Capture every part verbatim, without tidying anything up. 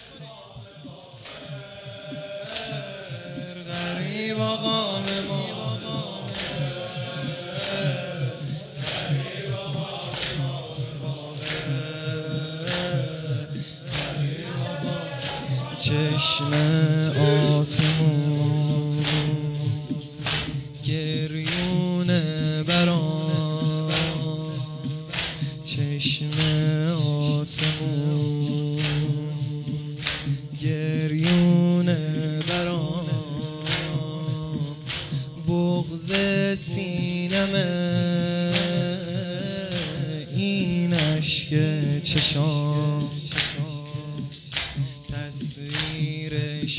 غریب آقا چشم آسمون گریونه برام، چشم آسمون گریونه برام، بغض سینمه این اشک چشام، تصویرش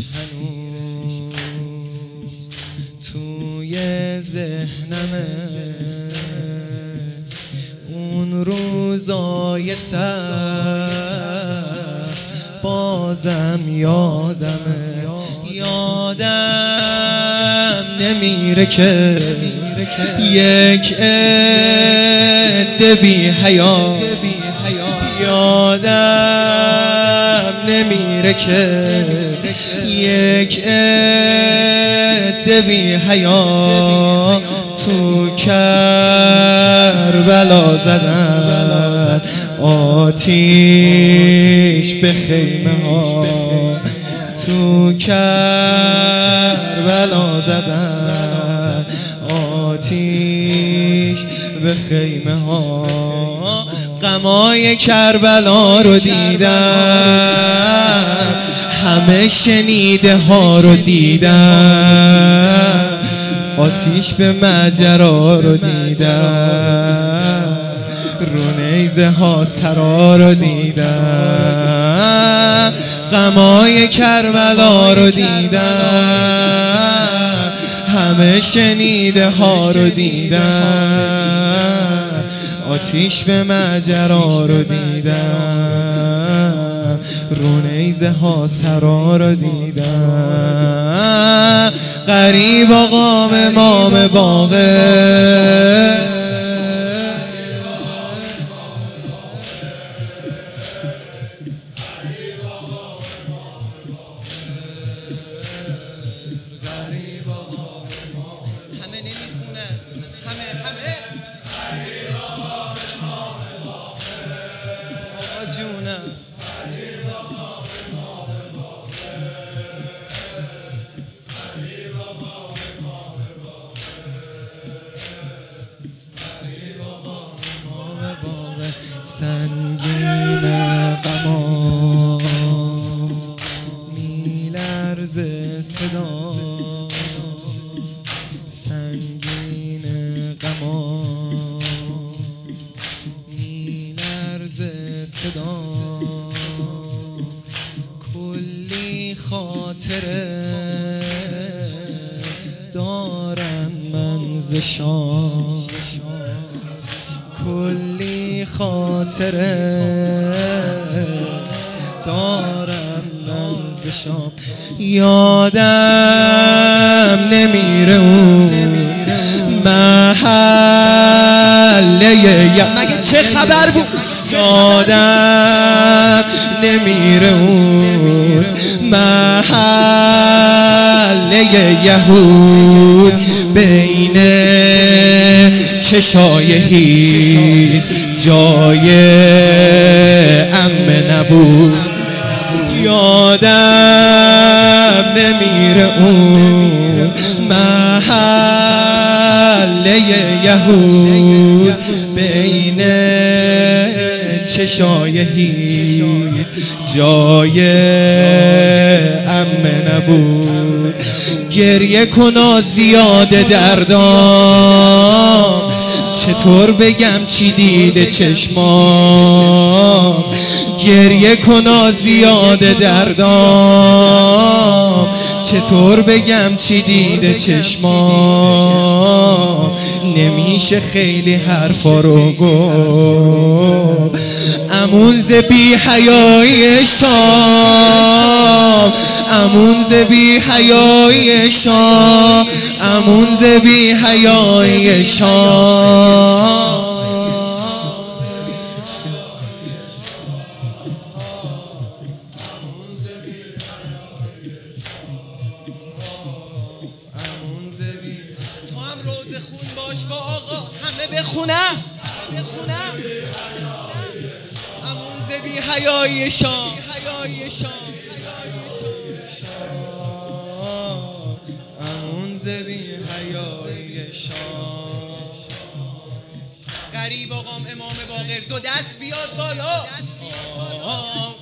هنوز توی ذهنمه، اون روزای سر بازم یادمه، یادم نمیره که یک عده بی حیا، یادم نمیره که یک عده بی حیا تو کربلا زدن آتیش به خیمه ها، تو کربلا زدن آتیش به خیمه ها، غمای کربلا رو دیدم، همه شنیده ها رو دیدم، آتیش به مجرا رو دیدم، رو نیزه ها سرا رو دیدم، غمای کربلا رو دیدم، همه شنیده ها رو دیدم، آتیش به مجرا رو دیدم، رو نیزه ها سرا رو دیدم، غریب آقا امام باقر همه نمیخونن، همه همه آقا جونم سنگین غما میلرزه صدا، سنگین غما میلرزه صدا، کلی خاطره دارم من ز شام، کلی خاطره دارم من ز شام، یادم نمیره اون محله مگه چه خبر بود، یادم نمیره اون محله یهود بین چشای هیز جای عمه نبود، یادم نمیره اون محله یهود بین چشای هیز جای عمه نبود، گریه کنا زیاده دردام، چطور بگم چی دیده چشمام، گریه کنا زیاده دردام، چطور بگم چی دیده چشمام، نمیشه خیلی حرفا رو گفت، امون ز بی حیایی شام، امون ز بی حیایی شام، امون ز بی حیایی شام، امون ز بخونم امون ز بی حیایی شام امون ز بی حیایی شام غریب آقام امام باقر دو دست بیاد بالا